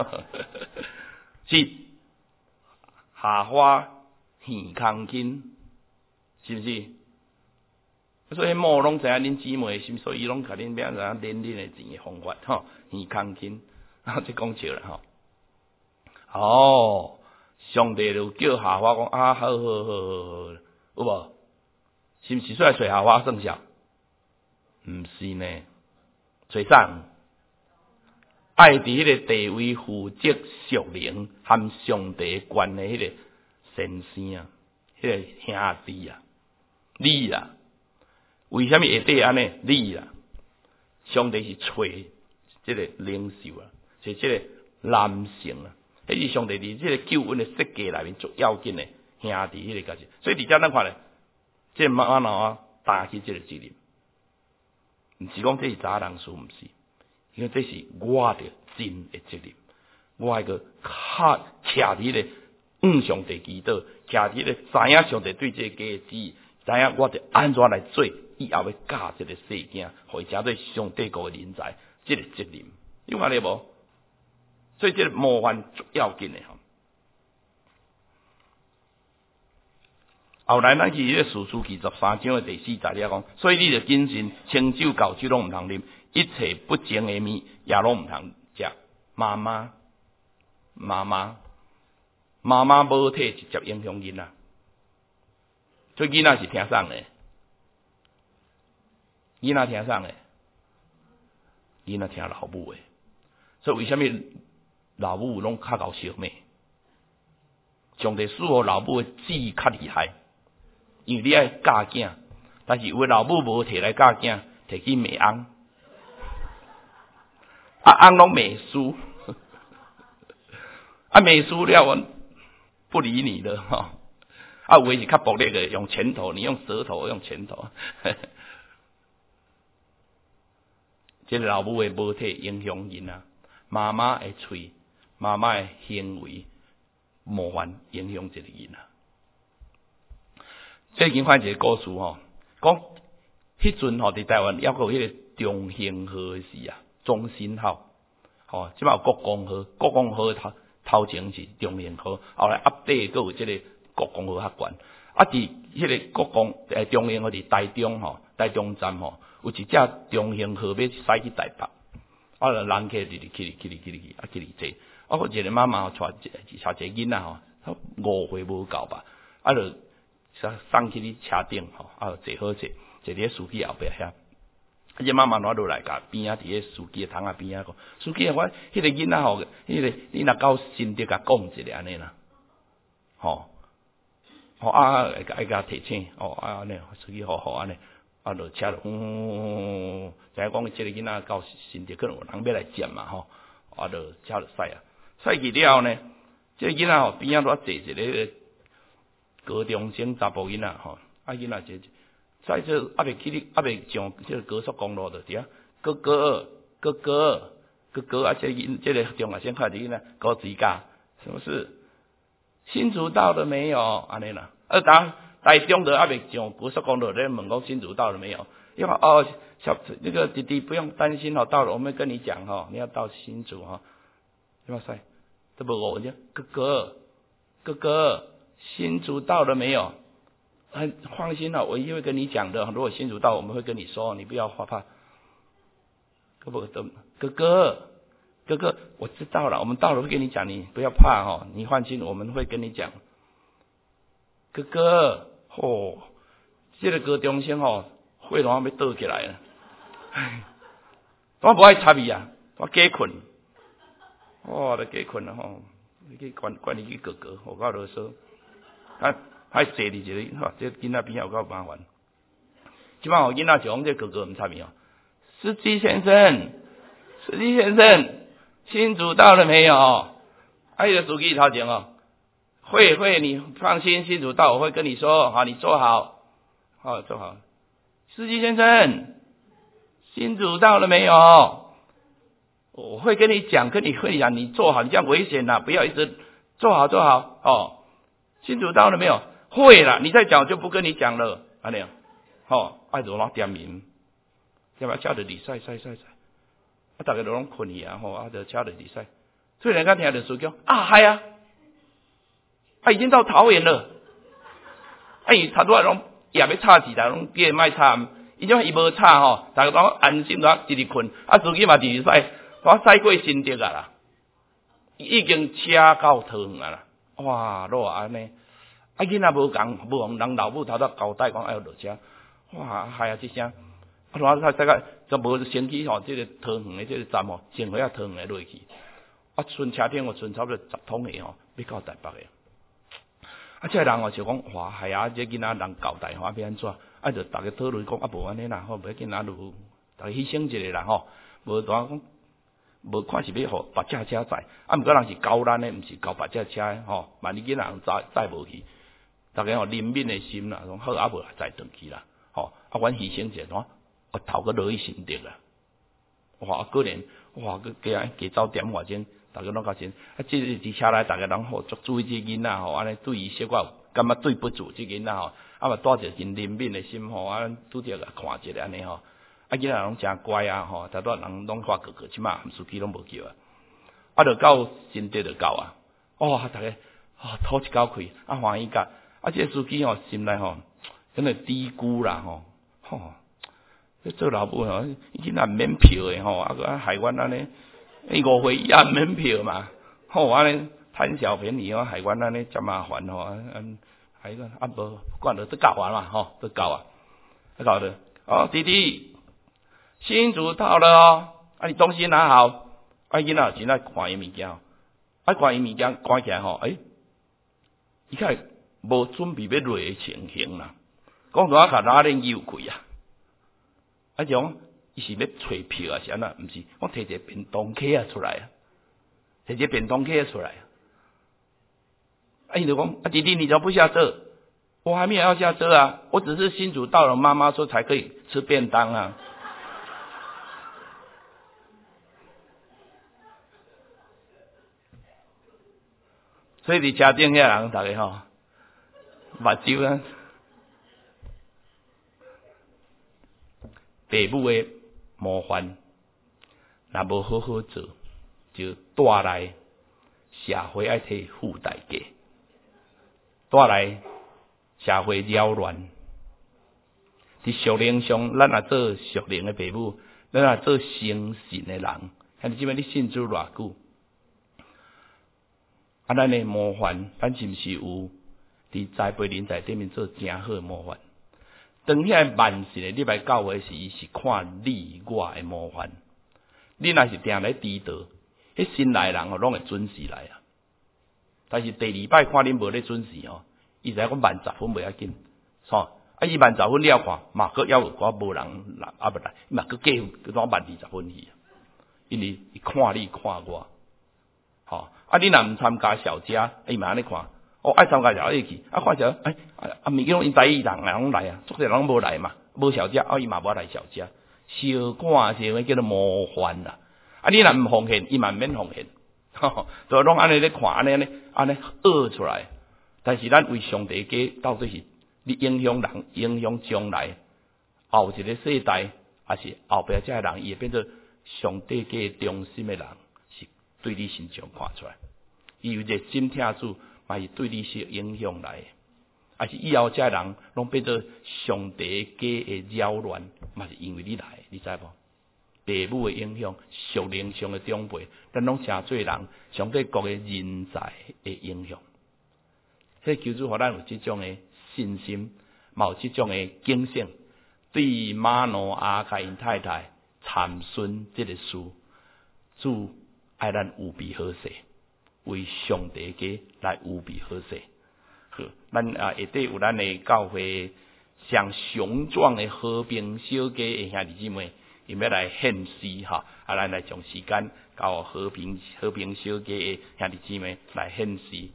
是夏花耳康筋，是不是？所以某拢知影恁姊妹心，所以拢甲恁要怎捻恁的钱的方法吼，耳康筋，这讲笑啦吼。哦， 上帝就叫夏娃讲啊，好，有无？是毋是出来找夏娃算啥？毋是呢，找啥？爱伫迄个地位负责属灵和上帝关的迄个先生啊，迄个兄弟啊，你啦，为什么会得安尼？你啦，上帝是找即个领袖啊，是即个男性啊，迄是上帝伫即个救恩的设计内面最要紧的兄弟迄个角色。所以伫遮咱看咧，即个妈妈啊担起即个责任，毋是讲这是查人事，毋是。因为这是我的真的责任，我迄个卡徛伫咧上帝祈祷，徛伫咧知影上帝对这个家旨，知影我得安怎来做，以后要教这个世件，互伊成做上帝国的人才，这个责任，你看咧无？所以这个模范最要紧的吼。后来咱去迄个士师记13章的第4节了讲，所以你着谨慎，清酒高酒拢毋通啉。一切不净的物也拢毋通食。妈妈母体直接影响囡仔，所以囡仔是听啥的？囡仔听啥的？囡仔听老母的。所以为什么老母拢较搞小妹？上帝赐予老母的智较厉害，因为你爱教囝，但是有的老母无摕来教囝，摕去骂翁。翁拢美输，美输了，我不理你了哈。有的是较暴力的，用拳头，你用舌头，用拳头。这个老母的母体影响囡仔，妈妈的嘴，妈妈的行为，模范影响这个囡仔。最近看一个故事吼，讲迄阵吼伫台湾还有迄个中兴号的事啊。中兴号，即摆有国光号，国光号头前是中兴号，后来update佫有即个国光号较悬。伫迄个国光中兴号伫台中台中站有一只中兴号要驶去台北，人客去，去坐。我一个妈妈带一个囡仔5岁无够吧，就送去车顶坐好坐伫司机后壁遐。这妈妈拿落来甲边仔伫咧司机的窗仔边仔讲，司机我迄个囡仔迄个你若到新竹甲讲一下安尼啦，爱甲提醒，安尼，司机好安尼，就车就知影讲即个囡仔到新竹可能有人要来接嘛就车就驶啊，驶去了后呢，即个囡仔边仔拄坐一个高中生查甫囡仔囡仔在这未上这个高速公路的底下，哥哥，这个中学生看见呢，高指甲，什么事？新竹到了没有？安尼啦，台中的未上高速公路在问讲新竹到了没有？因为那个弟弟不用担心到了我们跟你讲你要到新竹哇塞，这不我讲哥哥，新竹到了没有？放心了，我一定会跟你讲的。如果新竹到，我们会跟你说，你不要害怕。哥哥，我知道了，我们到了会跟你讲，你不要怕你放心，我们会跟你讲。哥哥，这个高中生血拢要倒起来了，我不爱插伊啊，我假困，都假困了你去管你去哥哥，我告啰嗦，还坐伫一个这囡仔边有够麻烦。即摆囡仔就讲这哥哥唔插伊司机先生，新竹到了没有？那个司机头前会，你放心，新竹到我会跟你说，好，你坐好，坐好。司机先生，新竹到了没有？我会跟你讲，你坐好，你这样危险啦，不要一直坐好新竹到了没有？会啦，你再讲我就不跟你讲了，安尼爱就拿点名，要不要车就离赛，大家都拢困去就车就离赛。所以人家听的时候讲系啊，已经到桃园了，伊差多拢也要插几台，拢叫卖插，伊无插大家都安心啦，直直困。司机嘛直直驶，我驶过新竹啦，已经车到桃园啦。 哇，落安尼，啊囡仔无共，无互人老母头头交代讲要落车，哇，嗨啊这声，啊大概就无先去吼，这个桃园的这个站吼，先回啊桃园的落去，啊剩车顶有剩差不多10桶的吼，要到台北的。啊，这人哦就讲，哇，系啊，这囡仔人交代吼，要安怎？啊，就大家讨论讲，啊，无安尼啦，吼，袂要紧啊，就大家牺牲一下啦，吼，无当讲，无看是要互别只车载，啊，毋过人是交咱的，毋是交别只车的，吼，万一囡仔人载无去，大家吼怜悯的心啦，讲好啊，无载转去啦，吼，啊，阮牺牲一下，啊，头壳落去心得啦，哇，个人，哇，个加走点外钟。大家拢较真，啊，即日车来，大家拢好足注意即囡仔吼，安尼对伊小可感觉对不住即囡仔吼，啊嘛带着真怜悯的心吼，啊拄着甲看一下安尼吼，啊囡仔拢真乖啊吼，大多人拢发哥哥，即马司机拢无叫啊，啊着到新地就到啊，哦，大家吐一口气，啊欢喜甲，啊即个司机吼心内吼，真个低估啦吼，这做老母吼，囡仔免票的吼，啊个害阮安尼。5岁以下免票嘛，吼安尼贪小便宜哦，害阮安尼真麻烦吼，还个啊无管了都搞完嘛吼，都搞啊，搞的哦，弟弟，新竹到了哦，啊你东西拿好，啊囡仔真爱看伊物件，啊看伊物件看起来吼，伊开无准备要落的情形啦，讲怎啊甲哪里有开啊，啊种。伊是要找票啊，是安那？毋是，我摕一个便当卡啊出来啊，摕一个便当卡出来啊。啊，伊就讲啊，弟弟你怎么不下车？我还没有要下车啊，我只是新竹到了，妈妈说才可以吃便当啊。所以伫车顶遐人，大家吼，目睭啊，父母的模范，若无好好做，就带来社会爱替付代价，带来社会扰乱。伫属灵上，咱若做属灵的父母，咱若做诚信的人，看即摆你信主偌久，啊，咱的模范，咱是毋是有伫栽培人才顶面做诚好的模范？当遐万事的入来教会时，是看你我的模范。你若是定来低道，迄新来人拢会准时来啊。但是第二摆看恁无咧准时伊知影讲万10分袂要紧，啊，伊万10分了看，嘛佫要有无人来啊不来，嘛佫计佫当万20分去，因为伊看你看我，啊你若毋参加小家，伊嘛安尼看。爱参加就去，看着物件因知意人拢来啊，足侪人无来嘛，无小家，伊嘛无来小家，小看小叫做模范啦。啊，你若毋奉献，伊嘛免奉献，就拢安尼咧看，安尼学出来。但是咱为上帝家，到底是你影响人，影响将来后一个世代，还是后壁这人，伊会变做上帝家中心的人，是对你身上看出来，伊有热心听主。嘛是对你是影响来，还是以后这人拢变做上帝家的扰乱，嘛是因为你来，你知无？父母的影响，属灵上的长辈，咱拢成做人，上帝国的人才的影响。所以求主互咱有这种的信心，嘛有这种的警醒，对马诺亚甲因太太参孙这个事，主爱咱有备好势。为上帝家来有备好势，好，咱下底有咱的教会上雄壮的和平小家的兄弟姊妹，因要来献诗哈，咱来将时间交和平小家的兄弟姊妹来献诗。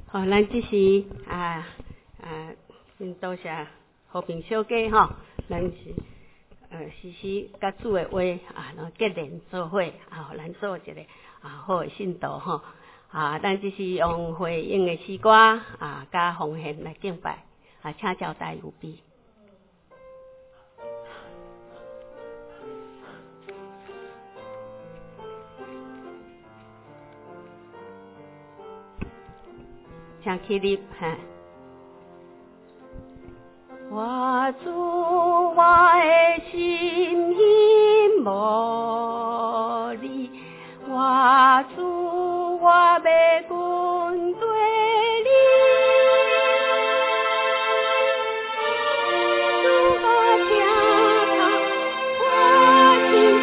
好，咱这是真多谢和平小家吼，咱是时时甲主的话结连做伙互咱做一个好的信徒吼咱这是用回应的诗歌甲奉献来敬拜请交代有备。请起立我主我的心希无你，我主我要跟对你，主我听他我心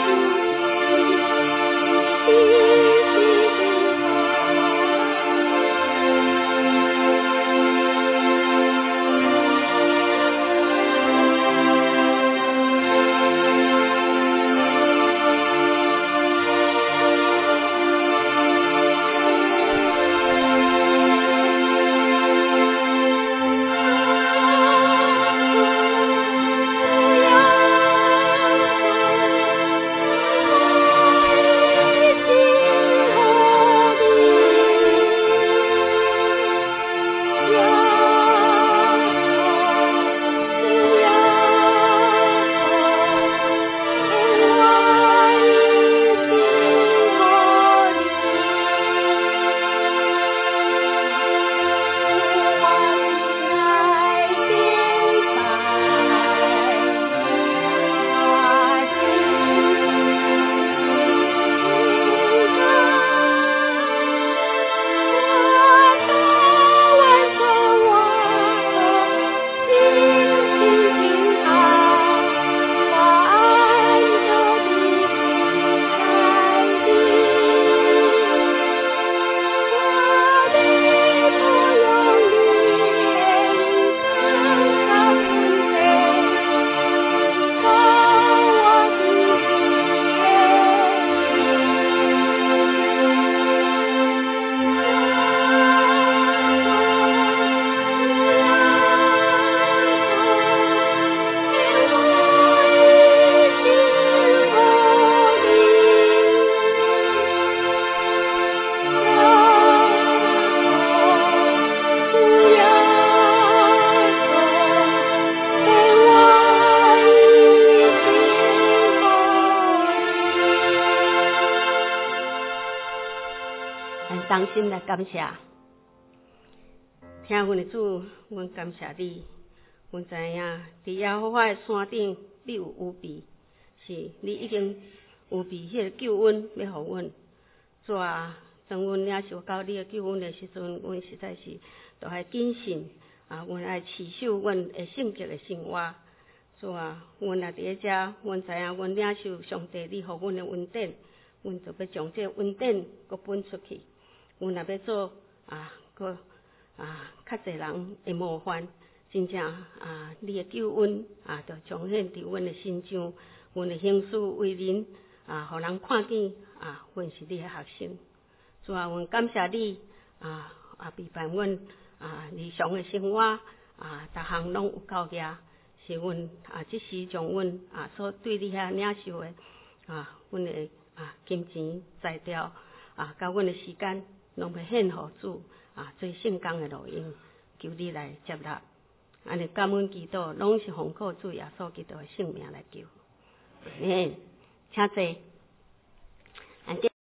衷心来感谢，听阮的主，阮感谢你。阮知影伫耶和华的山顶，你有预备，是你已经预备迄个救恩要互阮。主啊，当阮领受到你的救恩的时阵，阮实在是都爱谨慎阮爱持守阮的圣洁的生活。主啊，阮也伫咧遮，阮知影阮领受上帝你互阮的恩典，阮就要将这恩典搁分出去。阮也要做搁较侪人的模范，真正你的救恩就彰显伫阮的身上，阮的行事为人互人看见阮是你的学生。主啊，阮感谢你陪伴阮日常的生活逐项拢有够额，是阮即时将阮所对你遐领受的阮的金钱材料甲阮的时间。拢要献互主做圣工的路用，求你来接纳。安尼感恩祈祷，拢是奉靠主耶稣基督的圣名来求。请坐。